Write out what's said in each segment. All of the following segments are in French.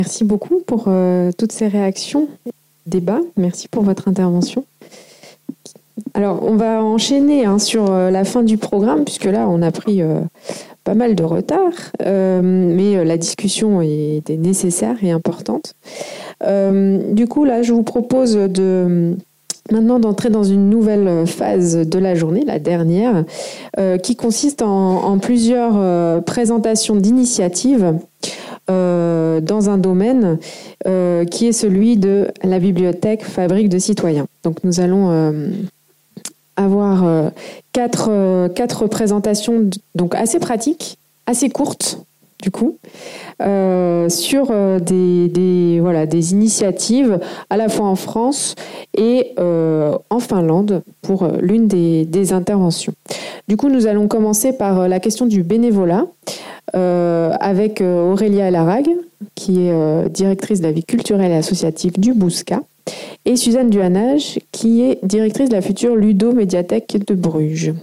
Merci beaucoup pour toutes ces réactions, débat. Merci pour votre intervention. Alors, on va enchaîner sur la fin du programme, puisque là, on a pris pas mal de retard, mais la discussion était nécessaire et importante. Du coup, là, je vous propose maintenant d'entrer dans une nouvelle phase de la journée, la dernière, qui consiste en plusieurs présentations d'initiatives dans un domaine qui est celui de la bibliothèque Fabrique de citoyens. Donc nous allons avoir quatre présentations donc assez pratiques, assez courtes du coup, sur des initiatives à la fois en France et en Finlande pour l'une des interventions. Du coup, nous allons commencer par la question du bénévolat avec Aurélia Larag, qui est directrice de la vie culturelle et associative du Bouscat, et Suzanne Duhanage, qui est directrice de la future Ludo-médiathèque de Bruges.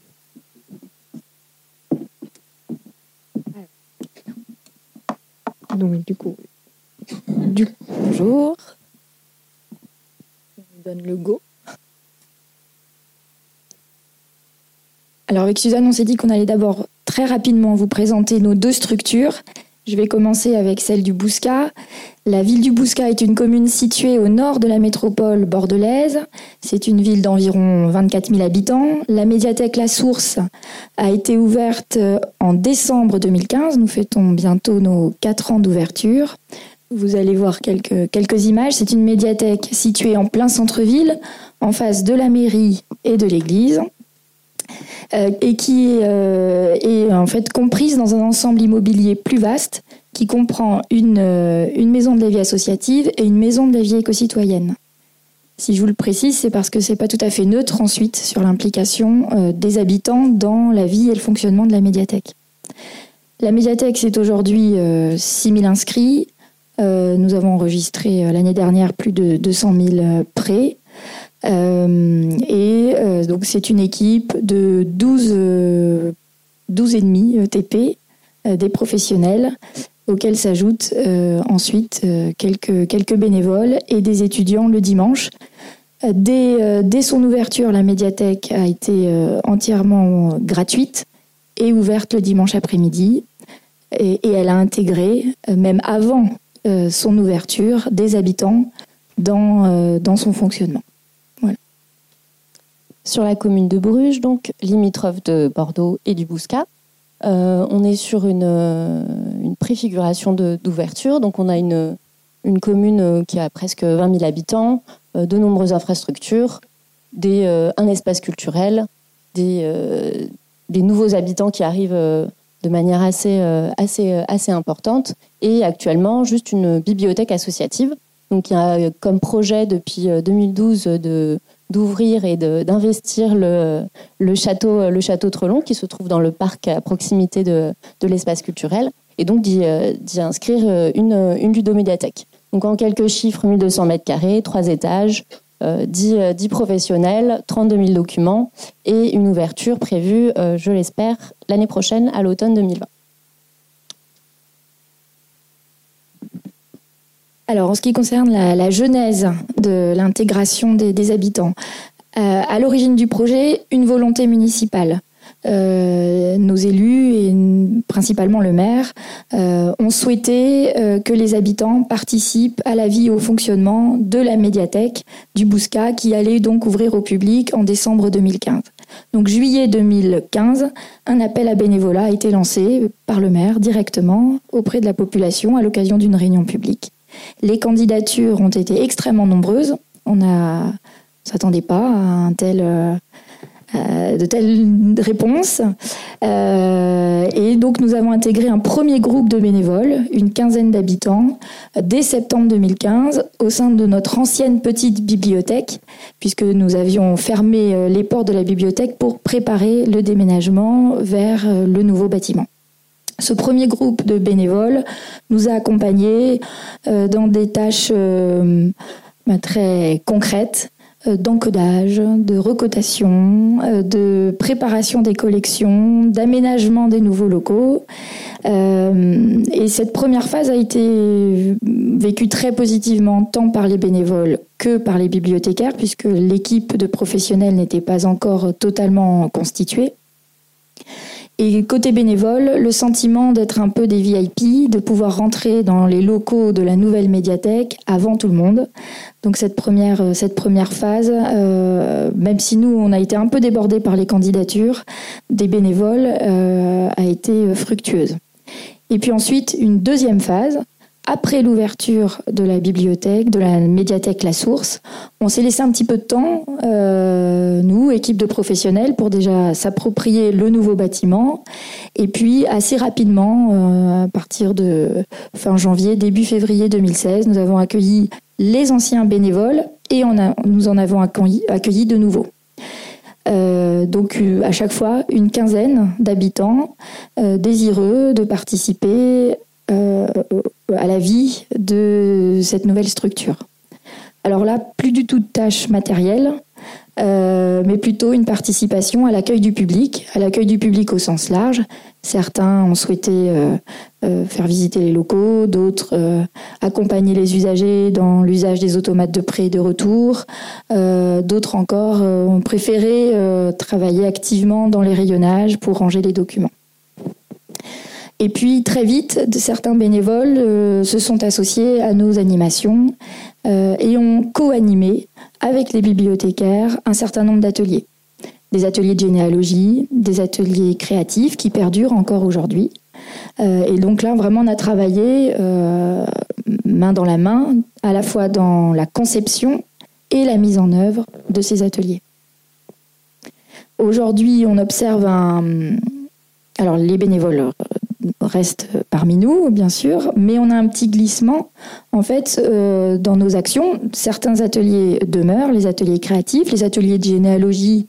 Donc, du coup, bonjour. On vous donne le go. Alors, avec Suzanne, on s'est dit qu'on allait d'abord très rapidement vous présenter nos deux structures. Je vais commencer avec celle du Bouscat. La ville du Bouscat est une commune située au nord de la métropole bordelaise. C'est une ville d'environ 24 000 habitants. La médiathèque La Source a été ouverte en décembre 2015. Nous fêtons bientôt nos 4 ans d'ouverture. Vous allez voir quelques images. C'est une médiathèque située en plein centre-ville, en face de la mairie et de l'église. Et qui est en fait comprise dans un ensemble immobilier plus vaste qui comprend une maison de la vie associative et une maison de la vie éco-citoyenne. Si je vous le précise, c'est parce que c'est pas tout à fait neutre ensuite sur l'implication des habitants dans la vie et le fonctionnement de la médiathèque. La médiathèque, c'est aujourd'hui 6 000 inscrits. Nous avons enregistré l'année dernière plus de 200 000 prêts. Donc c'est une équipe de 12,5 TP, des professionnels, auxquels s'ajoutent ensuite quelques bénévoles et des étudiants le dimanche. Dès son ouverture, la médiathèque a été entièrement gratuite et ouverte le dimanche après-midi. Et elle a intégré, même avant son ouverture, des habitants dans son fonctionnement. Sur la commune de Bruges, donc limitrophe de Bordeaux et du Bouscat. On est sur une préfiguration d'ouverture. Donc on a une commune qui a presque 20 000 habitants, de nombreuses infrastructures, un espace culturel, des nouveaux habitants qui arrivent de manière assez importante, et actuellement juste une bibliothèque associative. Donc il y a comme projet depuis 2012 d'ouvrir et d'investir le château Trelon, qui se trouve dans le parc à proximité de l'espace culturel, et donc d'y inscrire une ludomédiathèque. Donc en quelques chiffres, 1200 mètres carrés, 3 étages, 10 professionnels, 32 000 documents, et une ouverture prévue, je l'espère, l'année prochaine, à l'automne 2020. Alors, en ce qui concerne la genèse de l'intégration des habitants, à l'origine du projet, une volonté municipale. Nos élus, et principalement le maire, ont souhaité que les habitants participent à la vie et au fonctionnement de la médiathèque du Bouscat, qui allait donc ouvrir au public en décembre 2015. Donc, juillet 2015, un appel à bénévolat a été lancé par le maire directement auprès de la population à l'occasion d'une réunion publique. Les candidatures ont été extrêmement nombreuses. On ne s'attendait pas à de telles réponses. Et donc, nous avons intégré un premier groupe de bénévoles, une quinzaine d'habitants, dès septembre 2015, au sein de notre ancienne petite bibliothèque, puisque nous avions fermé les portes de la bibliothèque pour préparer le déménagement vers le nouveau bâtiment. Ce premier groupe de bénévoles nous a accompagnés dans des tâches très concrètes, d'encodage, de recodation, de préparation des collections, d'aménagement des nouveaux locaux. Et cette première phase a été vécue très positivement tant par les bénévoles que par les bibliothécaires, puisque l'équipe de professionnels n'était pas encore totalement constituée. Et côté bénévole, le sentiment d'être un peu des VIP, de pouvoir rentrer dans les locaux de la nouvelle médiathèque avant tout le monde. Donc cette première phase, même si nous on a été un peu débordés par les candidatures des bénévoles, a été fructueuse. Et puis ensuite une deuxième phase. Après l'ouverture de la bibliothèque, de la médiathèque La Source, on s'est laissé un petit peu de temps, nous, équipe de professionnels, pour déjà s'approprier le nouveau bâtiment. Et puis, assez rapidement, à partir de fin janvier, début février 2016, nous avons accueilli les anciens bénévoles et nous en avons accueilli de nouveaux. Donc à chaque fois, une quinzaine d'habitants désireux de participer à la vie de cette nouvelle structure. Alors là, plus du tout de tâches matérielles, mais plutôt une participation à l'accueil du public au sens large. Certains ont souhaité faire visiter les locaux, d'autres accompagner les usagers dans l'usage des automates de prêt et de retour, d'autres encore ont préféré travailler activement dans les rayonnages pour ranger les documents. Et puis très vite, certains bénévoles se sont associés à nos animations et ont co-animé avec les bibliothécaires un certain nombre d'ateliers. Des ateliers de généalogie, des ateliers créatifs qui perdurent encore aujourd'hui. Et donc là, vraiment, on a travaillé main dans la main, à la fois dans la conception et la mise en œuvre de ces ateliers. Aujourd'hui, on observe alors les bénévoles restent parmi nous, bien sûr, mais on a un petit glissement, en fait, dans nos actions. Certains ateliers demeurent, les ateliers créatifs, les ateliers de généalogie,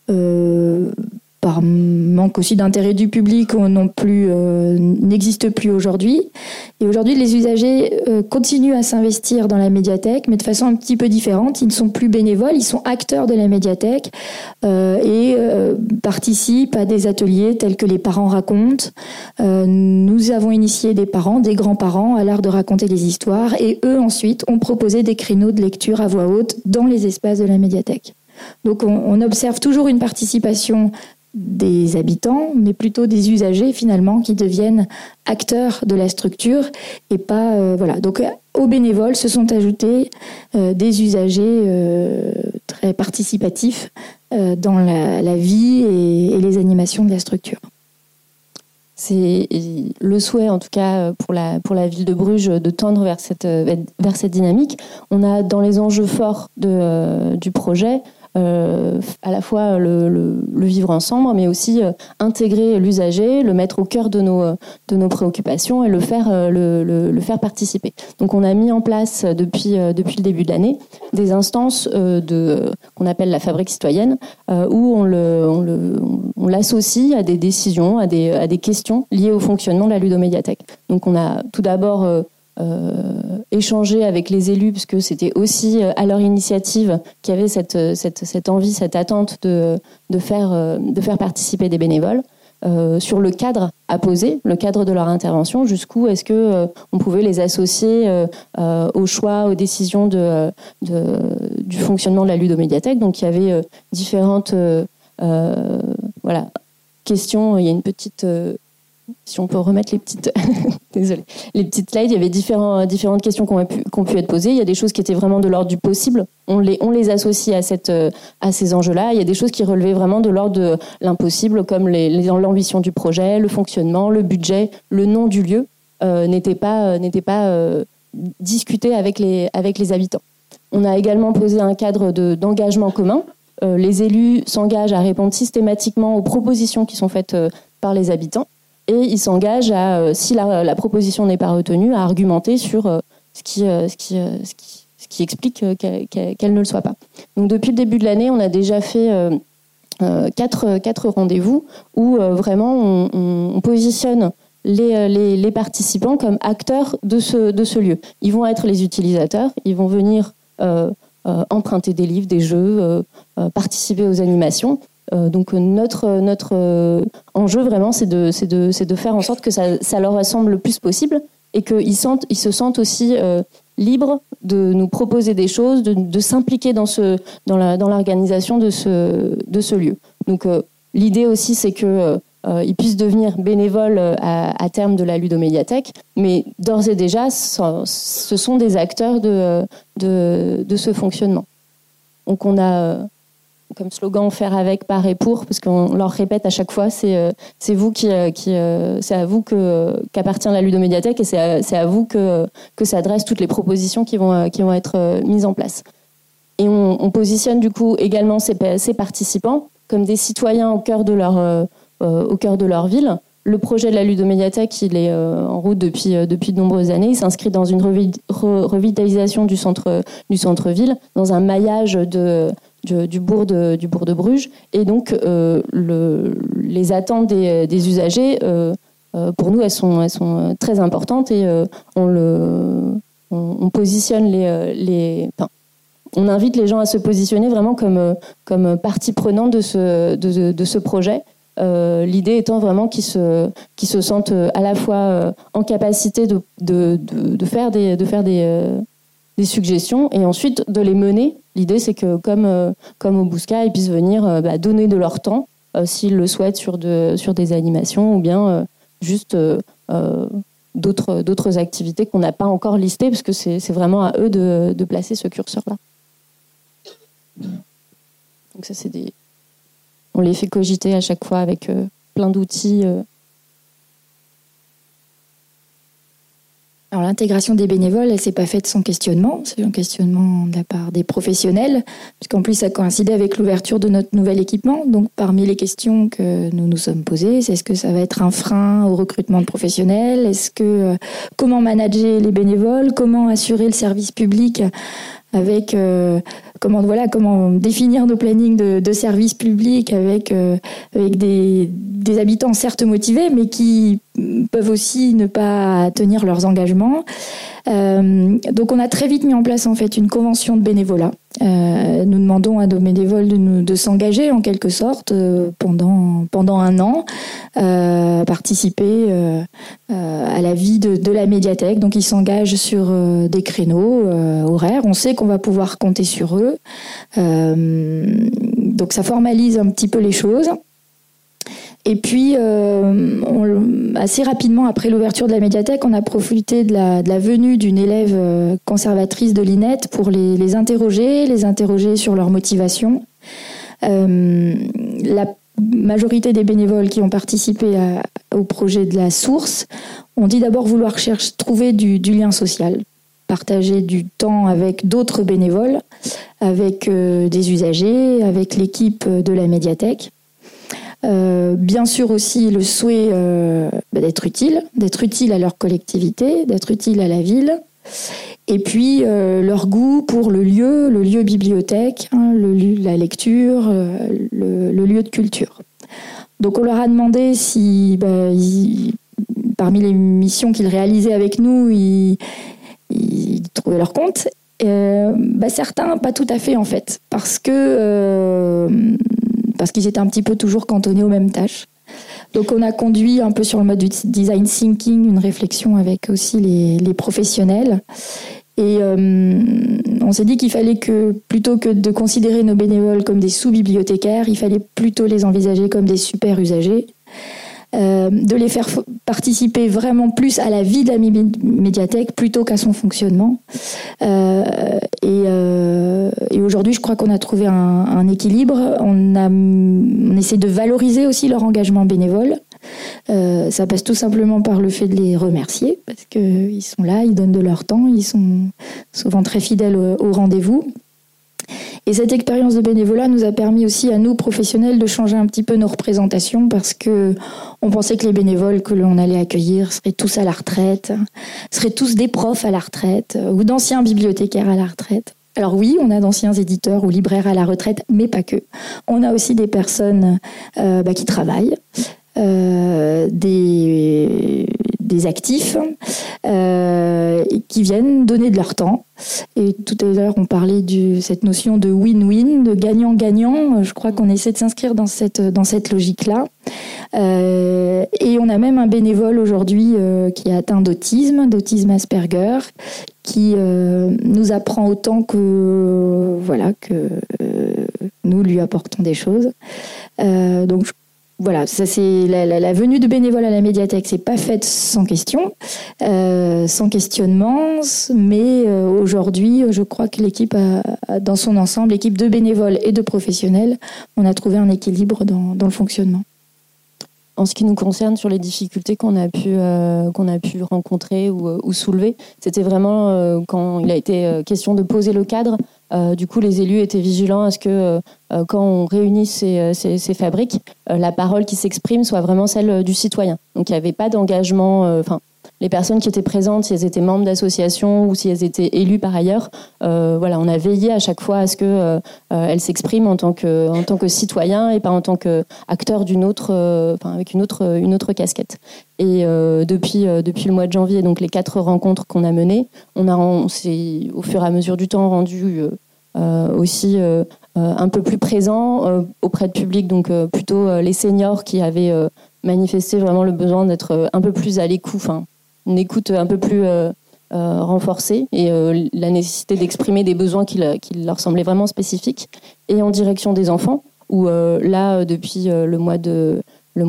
par manque aussi d'intérêt du public, n'existent plus aujourd'hui. Et aujourd'hui, les usagers continuent à s'investir dans la médiathèque, mais de façon un petit peu différente. Ils ne sont plus bénévoles, ils sont acteurs de la médiathèque et participent à des ateliers tels que les parents racontent. Nous avons initié des parents, des grands-parents à l'art de raconter des histoires, et eux ensuite ont proposé des créneaux de lecture à voix haute dans les espaces de la médiathèque. Donc on observe toujours une participation des habitants, mais plutôt des usagers finalement qui deviennent acteurs de la structure et pas voilà. Donc aux bénévoles se sont ajoutés des usagers très participatifs dans la vie et les animations de la structure. C'est le souhait, en tout cas, pour la ville de Bruges, de tendre vers cette dynamique. On a dans les enjeux forts du projet à la fois le vivre ensemble, mais aussi intégrer l'usager, le mettre au cœur de nos préoccupations et le faire participer. Donc on a mis en place depuis le début de l'année des instances qu'on appelle la fabrique citoyenne, où on l'associe à des décisions, à des questions liées au fonctionnement de la ludomédiathèque. Donc on a tout d'abord échanger avec les élus, parce que c'était aussi à leur initiative qu'il y avait cette envie, cette attente de faire participer des bénévoles sur le cadre à poser, le cadre de leur intervention, jusqu'où est-ce que on pouvait les associer au choix, aux décisions du fonctionnement de la ludomédiathèque. Donc il y avait différentes questions. Il y a une petite si on peut remettre les petites les petites slides, il y avait différentes questions qui ont pu être posées. Il y a des choses qui étaient vraiment de l'ordre du possible. On les associe à ces enjeux-là. Il y a des choses qui relevaient vraiment de l'ordre de l'impossible, comme l'ambition du projet, le fonctionnement, le budget, le nom du lieu n'était pas discuté avec les habitants. On a également posé un cadre d'engagement commun. Les élus s'engagent à répondre systématiquement aux propositions qui sont faites par les habitants. Et ils s'engagent à, si la proposition n'est pas retenue, à argumenter sur ce qui explique qu'elle ne le soit pas. Donc depuis le début de l'année, on a déjà fait 4 rendez-vous où vraiment on positionne les participants comme acteurs de ce lieu. Ils vont être les utilisateurs, ils vont venir emprunter des livres, des jeux, participer aux animations. Donc notre enjeu vraiment, c'est de faire en sorte que ça leur ressemble le plus possible et qu'ils se sentent aussi libres de nous proposer des choses, de s'impliquer dans l'organisation de ce lieu. Donc l'idée aussi, c'est que ils puissent devenir bénévoles à terme de la ludomédiathèque, mais d'ores et déjà, ce sont des acteurs de ce fonctionnement. Donc on a comme slogan faire avec, par et pour, parce qu'on leur répète à chaque fois, c'est à vous qu'appartient la ludomédiathèque et c'est à vous que s'adressent toutes les propositions qui vont être mises en place. Et on positionne du coup également ces participants comme des citoyens au cœur de leur ville. Le projet de la ludomédiathèque, il est en route depuis de nombreuses années. Il s'inscrit dans une revitalisation du centre-ville, dans un maillage du bourg de Bruges. Et donc, les attentes des usagers, pour nous, elles sont très importantes et on positionne on invite les gens à se positionner vraiment comme partie prenante de ce projet. L'idée étant vraiment qu'ils se sentent à la fois en capacité de faire des suggestions et ensuite de les mener. L'idée, c'est que comme au Bousca, ils puissent venir donner de leur temps s'ils le souhaitent sur des animations ou bien juste d'autres activités qu'on n'a pas encore listées parce que c'est vraiment à eux de placer ce curseur-là. Donc ça, on les fait cogiter à chaque fois avec plein d'outils. Alors l'intégration des bénévoles, elle s'est pas faite sans questionnement. C'est un questionnement de la part des professionnels, puisqu'en plus ça coïncidait avec l'ouverture de notre nouvel équipement. Donc parmi les questions que nous nous sommes posées, c'est est-ce que ça va être un frein au recrutement de professionnels ? Comment manager les bénévoles ? Comment assurer le service public avec comment définir nos plannings de services publics avec des habitants certes motivés mais qui peuvent aussi ne pas tenir leurs engagements. Donc on a très vite mis en place en fait une convention de bénévolat. Nous demandons à nos bénévoles de s'engager en quelque sorte pendant un an, participer à la vie de la médiathèque. Donc ils s'engagent sur des créneaux horaires. On sait qu'on va pouvoir compter sur eux. Donc ça formalise un petit peu les choses. Et puis, assez rapidement après l'ouverture de la médiathèque, on a profité de la venue d'une élève conservatrice de l'INET pour les interroger sur leur motivation. La majorité des bénévoles qui ont participé au projet de la source ont dit d'abord vouloir trouver du lien social, partager du temps avec d'autres bénévoles, avec des usagers, avec l'équipe de la médiathèque. Bien sûr aussi le souhait d'être utile à leur collectivité, d'être utile à la ville, et puis leur goût pour le lieu bibliothèque, la lecture, le lieu de culture. Donc on leur a demandé si parmi les missions qu'ils réalisaient avec nous, ils trouvaient leur compte. Certains, pas tout à fait en fait, parce qu'ils étaient un petit peu toujours cantonnés aux mêmes tâches. Donc on a conduit un peu sur le mode du design thinking, une réflexion avec aussi les professionnels. Et on s'est dit qu'il fallait que, plutôt que de considérer nos bénévoles comme des sous-bibliothécaires, il fallait plutôt les envisager comme des super usagers. De les faire participer vraiment plus à la vie de la médiathèque plutôt qu'à son fonctionnement. Et aujourd'hui, je crois qu'on a trouvé un équilibre. On essaie de valoriser aussi leur engagement bénévole. Ça passe tout simplement par le fait de les remercier parce qu'ils sont là, ils donnent de leur temps, ils sont souvent très fidèles au rendez-vous. Et cette expérience de bénévolat nous a permis aussi à nous, professionnels, de changer un petit peu nos représentations parce que on pensait que les bénévoles que l'on allait accueillir seraient tous à la retraite, seraient tous des profs à la retraite ou d'anciens bibliothécaires à la retraite. Alors oui, on a d'anciens éditeurs ou libraires à la retraite, mais pas que. On a aussi des personnes qui travaillent, des des actifs qui viennent donner de leur temps. Et tout à l'heure, on parlait de cette notion de win-win, de gagnant-gagnant. Je crois qu'on essaie de s'inscrire dans cette logique-là. Et on a même un bénévole aujourd'hui qui est atteint d'autisme Asperger, qui nous apprend autant que nous lui apportons des choses. Donc voilà, ça c'est la venue de bénévoles à la médiathèque, c'est pas faite sans question, sans questionnement, mais aujourd'hui, je crois que l'équipe dans son ensemble, l'équipe de bénévoles et de professionnels, on a trouvé un équilibre dans le fonctionnement. En ce qui nous concerne, sur les difficultés qu'on a pu rencontrer ou soulever, c'était vraiment quand il a été question de poser le cadre. Du coup, les élus étaient vigilants à ce que quand on réunit ces fabriques, la parole qui s'exprime soit vraiment celle du citoyen. Donc, il n'y avait pas d'engagement. Les personnes qui étaient présentes, si elles étaient membres d'associations ou si elles étaient élues par ailleurs, on a veillé à chaque fois à ce que elles s'expriment en tant que citoyen et pas en tant qu'acteur d'une autre, avec une autre casquette. Et depuis le mois de janvier, donc les 4 rencontres qu'on a menées, on s'est au fur et à mesure du temps rendu aussi un peu plus présent auprès de public, donc plutôt les seniors qui avaient manifesté vraiment le besoin d'être un peu plus à l'écoute, une écoute un peu plus renforcée et la nécessité d'exprimer des besoins qui leur semblaient vraiment spécifiques. Et en direction des enfants, où là, depuis le mois de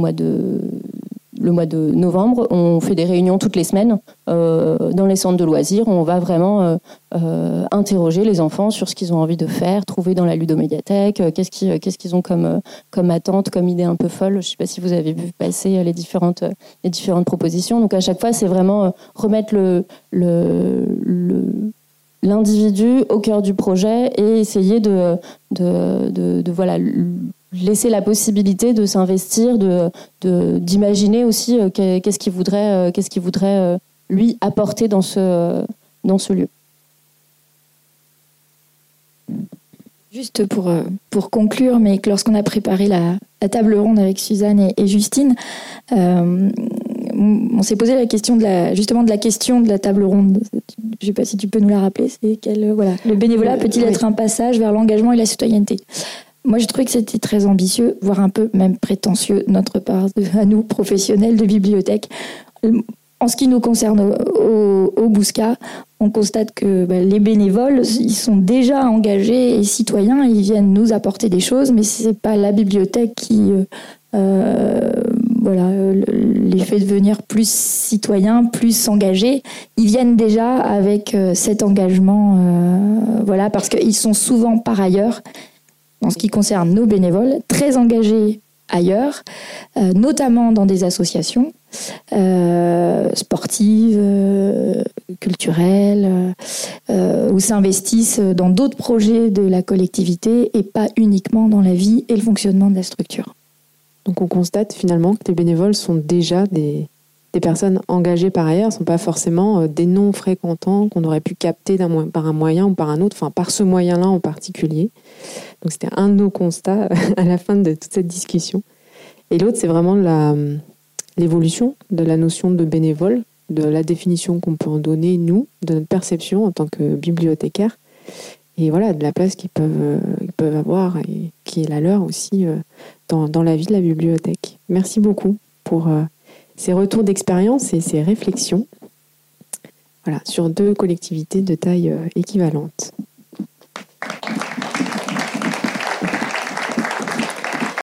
novembre, on fait des réunions toutes les semaines dans les centres de loisirs. On va vraiment interroger les enfants sur ce qu'ils ont envie de faire, trouver dans la ludomédiathèque, qu'est-ce qu'ils ont comme attente, comme idée un peu folle. Je ne sais pas si vous avez vu passer les différentes propositions. Donc à chaque fois, c'est vraiment remettre l'individu au cœur du projet et essayer de laisser la possibilité de s'investir, d'imaginer aussi qu'est-ce qu'il voudrait lui apporter dans ce lieu. Juste pour conclure, mais que lorsqu'on a préparé la table ronde avec Suzanne et Justine, on s'est posé la question de la question de la table ronde. Je ne sais pas si tu peux nous la rappeler. C'est le bénévolat peut-il être un passage vers l'engagement et la citoyenneté? Moi, je trouvais que c'était très ambitieux, voire un peu même prétentieux de notre part, à nous, professionnels de bibliothèque. En ce qui nous concerne au Bouscat, on constate que les bénévoles, ils sont déjà engagés et citoyens, ils viennent nous apporter des choses, mais c'est pas la bibliothèque qui les fait devenir plus citoyens, plus engagés. Ils viennent déjà avec cet engagement, parce qu'ils sont souvent par ailleurs, en ce qui concerne nos bénévoles, très engagés ailleurs, notamment dans des associations sportives, culturelles, où s'investissent dans d'autres projets de la collectivité et pas uniquement dans la vie et le fonctionnement de la structure. Donc on constate finalement que les bénévoles sont déjà des personnes engagées par ailleurs, ne sont pas forcément des non-fréquentants qu'on aurait pu capter par un moyen ou par un autre, par ce moyen-là en particulier. Donc c'était un de nos constats à la fin de toute cette discussion. Et l'autre, c'est vraiment l'évolution de la notion de bénévole, de la définition qu'on peut en donner, nous, de notre perception en tant que bibliothécaires, et de la place qu'ils peuvent avoir et qui est la leur aussi dans la vie de la bibliothèque. Merci beaucoup pour ces retours d'expérience et ces réflexions sur 2 collectivités de taille équivalente.